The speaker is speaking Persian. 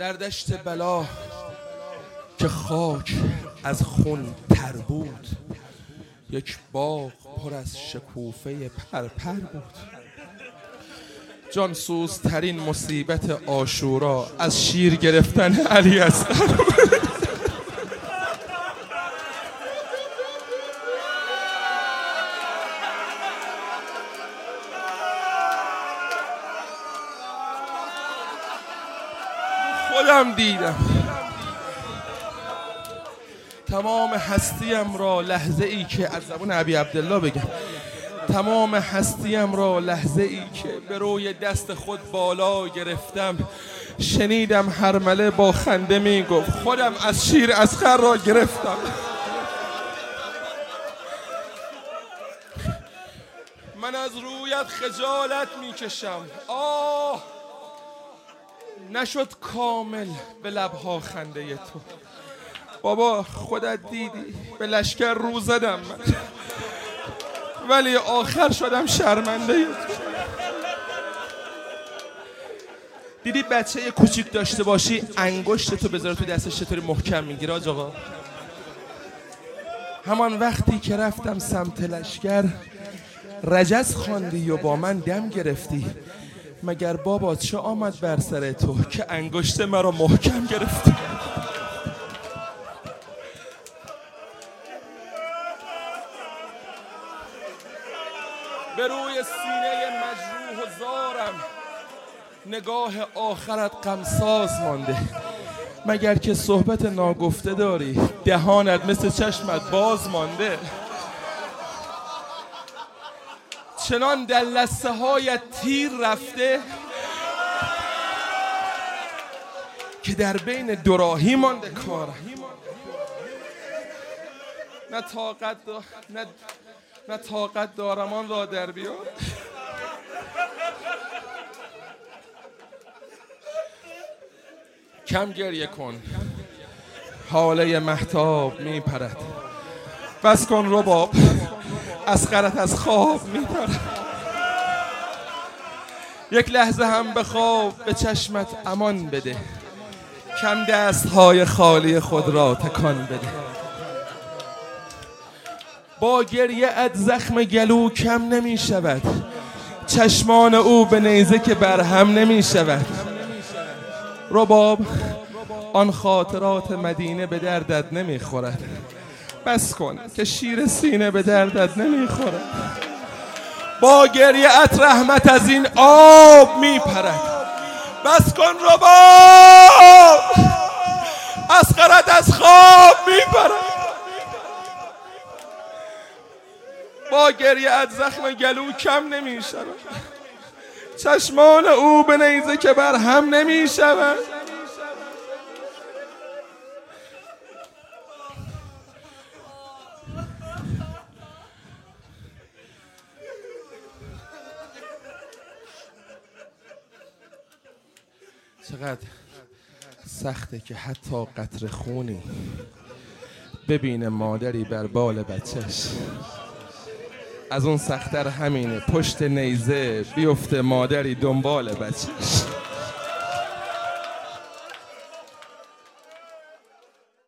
در دشت بلا که خاک از خون تر بود، یک باغ پر از شکوفه پرپر بود. جانسوزترین مصیبت عاشورا از شیر گرفتن علی اصغر بود. خودم دیدم تمام هستیم را لحظه ای که از زبان ابی عبدالله بگم، تمام هستیم را لحظه ای که به روی دست خود بالا گرفتم، شنیدم هرمله با خنده می گفت خودم از شیر اصغر را گرفتم. من از رویت خجالت می کشم، آه نشد کامل به لبها خنده تو. بابا خودت دیدی به لشکر رو زدم من، ولی آخر شدم شرمنده تو. دیدی بچه کوچیک داشته باشی انگشت تو بذاره تو دستش چطوری محکم میگیره آج آقا؟ همان وقتی که رفتم سمت لشکر رجز خواندی و با من دم گرفتی، مگر بابات چه آمد بر سر تو که انگشت مرا محکم گرفتی؟ به روی سینه مجروح و زارم نگاه آخرت غمساز مانده، مگر که صحبت ناگفته داری دهانت مثل چشمت باز مانده. چنان در لثه هایت تیر رفته که در بین دوراهی مانده کارم. نه طاقت دارم آن را در بیار. کم گریه کن حاله مهتاب می پرد، بس کن رباب اصغرت از خواب می پرد. یک لحظه هم به خواب به چشمت امان بده، کم دستهای خالی خود را تکان بده. با گریه ات زخم گلو کم نمی شود، چشمان او به نیزه که برهم نمی شود. رباب آن خاطرات مدینه به دردت نمی خورد، بس کن که شیر سینه به دردت نمی خورد. با گریه ات رحمت از این آب می پرد، بس کن رباب اصغرت از خواب می پرد. با گریه ات زخم گلو کم نمی شود، چشمان او به نیزه که بر هم نمی شود. چقدر سخته که حتی قطره خونی ببینه مادری بر بال بچهش. از اون سخت‌تر همینه پشت نیزه بیفته مادری دنبال بچهش.